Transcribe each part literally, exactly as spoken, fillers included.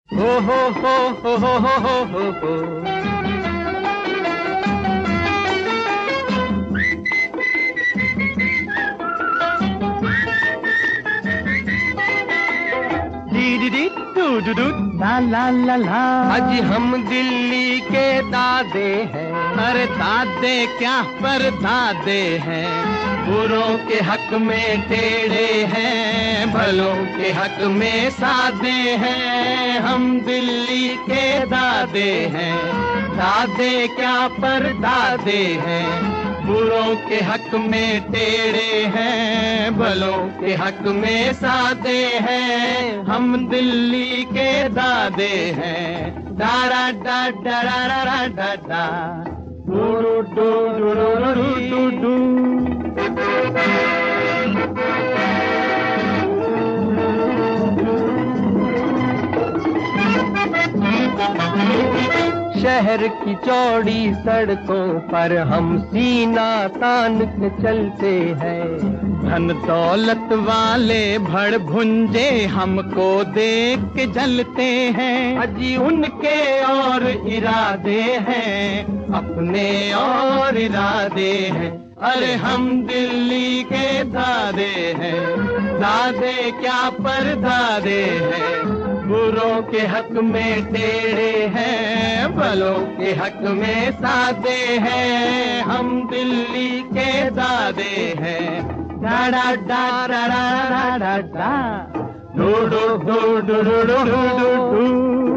हो हो हो हो हो हो हो हो हो। डी डी डी डू डू डू ला ला ला ला। अजी हम दिल्ली के दादे हैं। अरे दादे क्या पर दादे हैं। बुरों के हक में टेढ़े हैं, भलों के हक में सादे हैं। हम दिल्ली के दादे हैं। दादे क्या पर दादे हैं। बुरों के हक में टेढ़े हैं, भलों के हक में सादे हैं। हम दिल्ली के दादे हैं। डारा डा डरा डा डा डा डू डू डू डू डू डू। शहर की चौड़ी सड़कों पर हम सीना तान के चलते हैं। धन दौलत वाले भड़ भुंजे हमको देख के जलते हैं। अजी उनके और इरादे हैं, अपने और इरादे हैं। अरे हम दिल्ली के दादे हैं। दादे क्या पर दादे हैं। बुरों के हक में टेढ़े हैं, भलों के हक में सादे हैं। हम दिल्ली के दादे हैं। डाडा डाडा डाडा डाडा डू डू डू डू डू डू डू।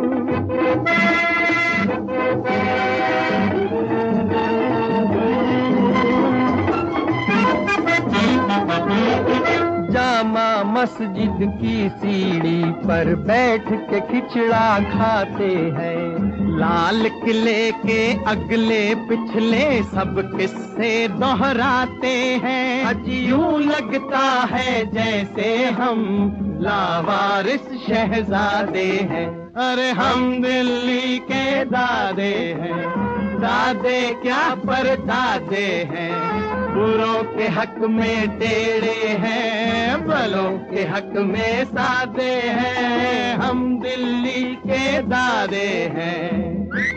जामा मस्जिद की सीढ़ी पर बैठ के खिचड़ा खाते हैं। लाल किले के अगले पिछले सब किस्से दोहराते हैं। अजी यूं लगता है जैसे हम लावारिस शहजादे हैं। अरे हम दिल्ली के दादे हैं। दादे क्या पर दादे हैं। बुरों के हक में टेढ़े हैं, भलों के हक में सादे हैं। हम दिल्ली के दादे हैं।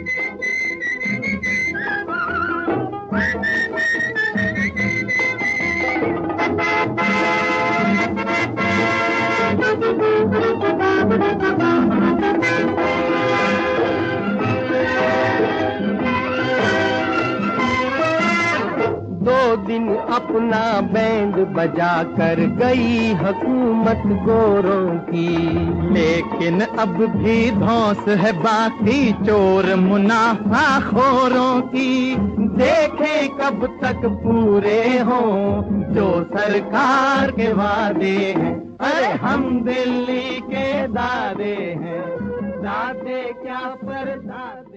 दो दिन अपना बैंड बजा कर गई हुकूमत गोरों की। लेकिन अब भी धौंस है बाकी चोर मुनाफा खोरों की। देखे कब तक पूरे हों जो सरकार के वादे हैं। अरे हम दिल्ली के दादे हैं। दादे क्या पर दादे।